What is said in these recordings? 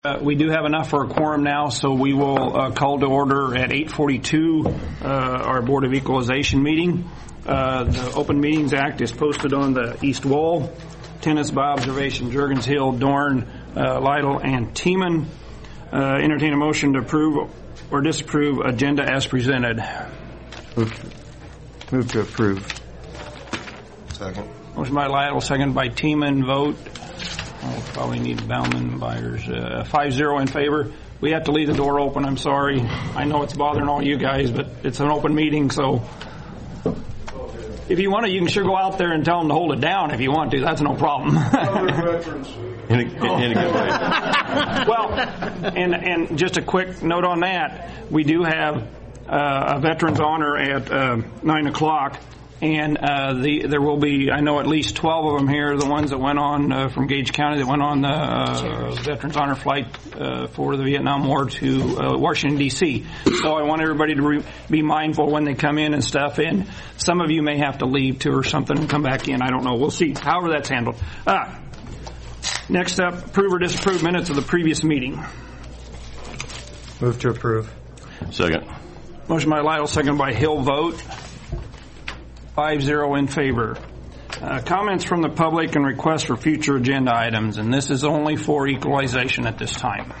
We do have enough for a quorum now, so we will call to order at 8:42 our Board of Equalization meeting. The Open Meetings Act is posted on the east wall. Tenants by observation: Juergens, Hill, Dorn, Lytle, and Tiemann. Entertain a motion to approve or disapprove agenda as presented. Move to approve. Second. Motion by Lytle, second by Tiemann. Vote. We'll probably need Bauman, Byers. 5-0 in favor. We have to leave the door open. I'm sorry. I know it's bothering all you guys, but it's an open meeting, so if you want to, you can sure go out there and tell them to hold it down if you want to. That's no problem. In a good way. Well, and just a quick note on that. We do have a Veterans Honor at 9 o'clock. And there will be, I know, at least 12 of them here, the ones that went on from Gage County that went on the Veterans Honor flight for the Vietnam War to Washington, D.C. So I want everybody to be mindful when they come in and stuff. And some of you may have to leave, too, or something and come back in. I don't know. We'll see. However that's handled. Next up, approve or disapprove minutes of the previous meeting. Move to approve. Second. Motion by Lytle, second by Hill. Vote. 5-0 in favor. Comments from the public and requests for future agenda items, and this is only for equalization at this time.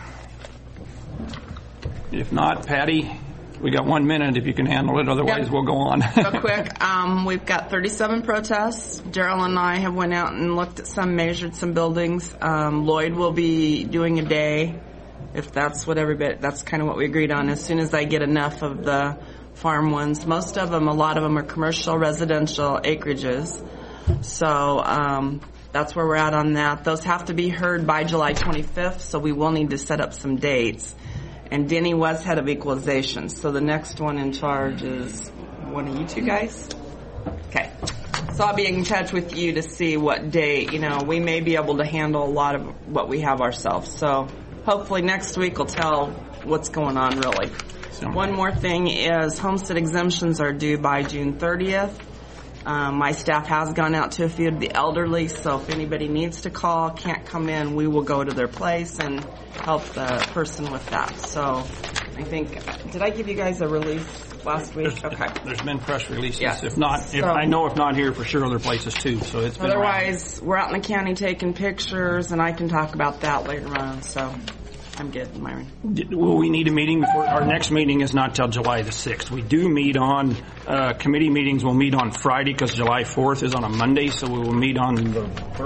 If not, Patty, we got 1 minute if you can handle it, otherwise we'll go on. Real quick, we've got 37 protests. Daryl and I have went out and looked at some, measured some buildings. Lloyd will be doing a day, if that's what everybody, that's kind of what we agreed on, as soon as I get enough of the farm ones. Most of them, a lot of them are commercial, residential acreages. So that's where we're at on that. Those have to be heard by July 25th, so we will need to set up some dates. And Denny was head of equalization, so the next one in charge is one of you two guys? Okay. So I'll be in touch with you to see what date, we may be able to handle a lot of what we have ourselves. So hopefully next week will tell what's going on really. One more thing is homestead exemptions are due by June 30th. My staff has gone out to a few of the elderly, so if anybody needs to call, can't come in, we will go to their place and help the person with that. So I think, did I give you guys a release last week? Okay. There's been press releases. Yes. If not, I know if not here, for sure other places too. So it's been otherwise, around. We're out in the county taking pictures, and I can talk about that later on, so I'm good, Myron. Will we need a meeting before? Our next meeting is not till July the 6th. We do meet on, committee meetings will meet on Friday because July 4th is on a Monday, so we will meet on the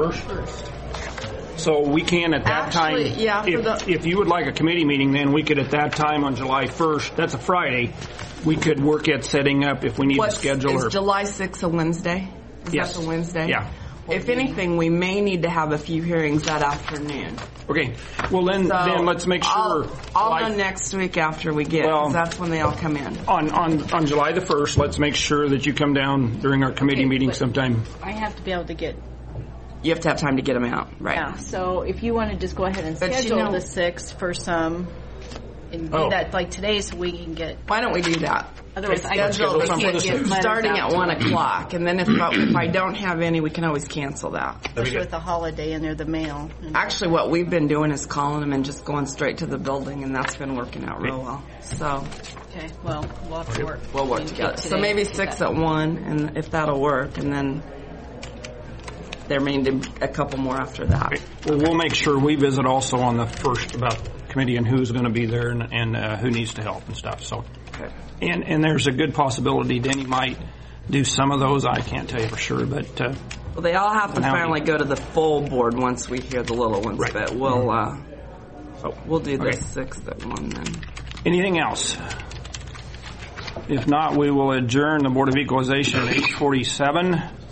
1st. So we can at that time, if you would like a committee meeting, then we could at that time on July 1st, that's a Friday, we could work at setting up if we need to schedule. Is July 6th a Wednesday? Yes. That a Wednesday? Yeah. If anything, we may need to have a few hearings that afternoon. Okay. Well, then let's make sure. I'll know next week after we get, because that's when they all come in. On July the 1st, let's make sure that you come down during our committee meeting sometime. I have to be able to get. You have to have time to get them out, right? Yeah. So if you want to just go ahead and schedule the 6th for some, and do that like today, so we can get. Why don't we do that? Otherwise, I schedule starting at 1 o'clock, and then if I don't have any, we can always cancel that. Especially with the holiday and they're the mail. Actually, what we've been doing is calling them and just going straight to the building, and that's been working out real well. So. Okay. Well, we'll have to work. We'll work together. So maybe 6 at 1, and if that'll work, and then there may be a couple more after that. Okay. Well, we'll make sure we visit also on the 1st about committee and who's going to be there and who needs to help and stuff. So. Okay. And there's a good possibility Denny might do some of those. I can't tell you for sure, but well, they all have to finally go to the full board once we hear the little ones. Right. But we'll do the 6th at 1 then. Anything else? If not, we will adjourn the Board of Equalization at 8:47.